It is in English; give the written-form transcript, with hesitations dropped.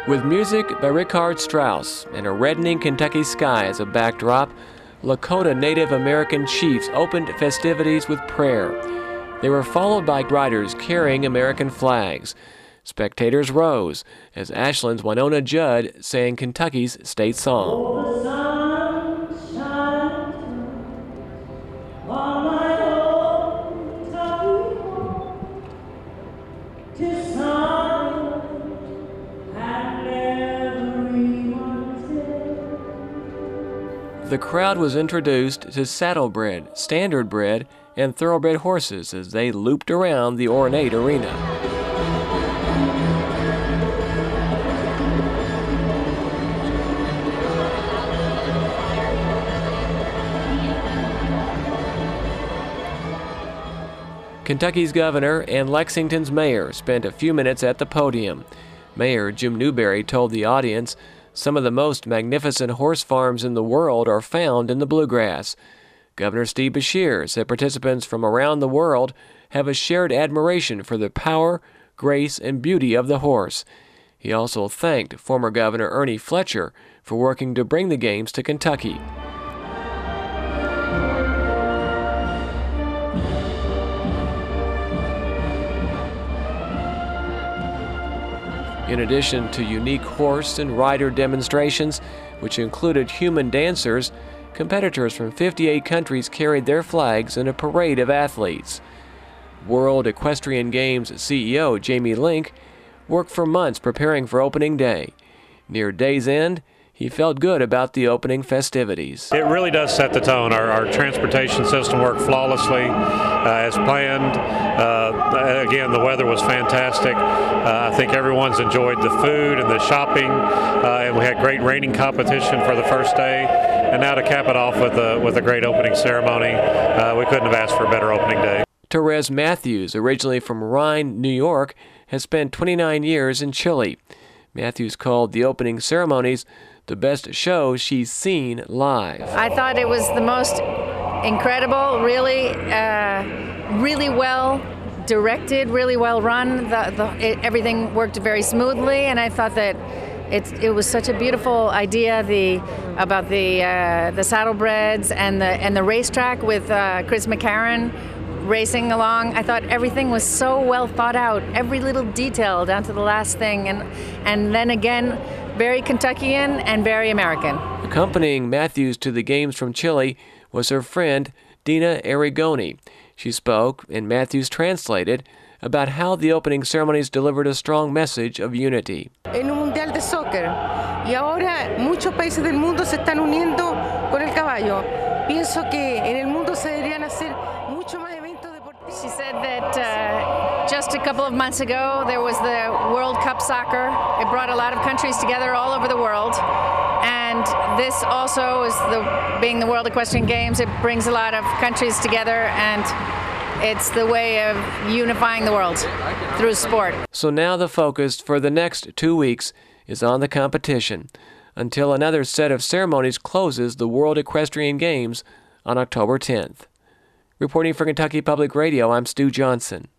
With music by Richard Strauss and a reddening Kentucky sky as a backdrop, Lakota Native American chiefs opened festivities with prayer. They were followed by riders carrying American flags. Spectators rose as Ashland's Winona Judd sang Kentucky's state song. The crowd was introduced to saddlebred, standardbred, and thoroughbred horses as they looped around the ornate arena. Kentucky's governor and Lexington's mayor spent a few minutes at the podium. Mayor Jim Newberry told the audience, "Some of the most magnificent horse farms in the world are found in the bluegrass." Governor Steve Beshear said participants from around the world have a shared admiration for the power, grace, and beauty of the horse. He also thanked former Governor Ernie Fletcher for working to bring the games to Kentucky. In addition to unique horse and rider demonstrations, which included human dancers, competitors from 58 countries carried their flags in a parade of athletes. World Equestrian Games CEO Jamie Link worked for months preparing for opening day. Near day's end, he felt good about the opening festivities. It really does set the tone. Our transportation system worked flawlessly as planned. Again, the weather was fantastic. I think everyone's enjoyed the food and the shopping, and we had great reining competition for the first day. And now to cap it off with a great opening ceremony, we couldn't have asked for a better opening day. Therese Matthews, originally from Rhine, New York, has spent 29 years in Chile. Matthews called the opening ceremonies the best show she's seen live. I thought it was the most incredible, really well directed, really well run. Everything worked very smoothly, and I thought that it was such a beautiful idea about the saddlebreds and the racetrack with Chris McCarron racing along. I thought everything was so well thought out, every little detail down to the last thing, and then again, very Kentuckian and very American. Accompanying Matthews to the games from Chile was her friend Dina Arrigoni. She spoke, and Matthews translated, about how the opening ceremonies delivered a strong message of unity. En un mundial de soccer, y ahora muchos países del mundo se están uniendo con el caballo. Pienso que en el mundo se deberían hacer mucho más eventos deportivos. She said that just a couple of months ago there was the World Cup Soccer. It brought a lot of countries together all over the world. And this also is being the World Equestrian Games. It brings a lot of countries together, and it's the way of unifying the world through sport. So now the focus for the next 2 weeks is on the competition, until another set of ceremonies closes the World Equestrian Games on October 10th. Reporting for Kentucky Public Radio, I'm Stu Johnson.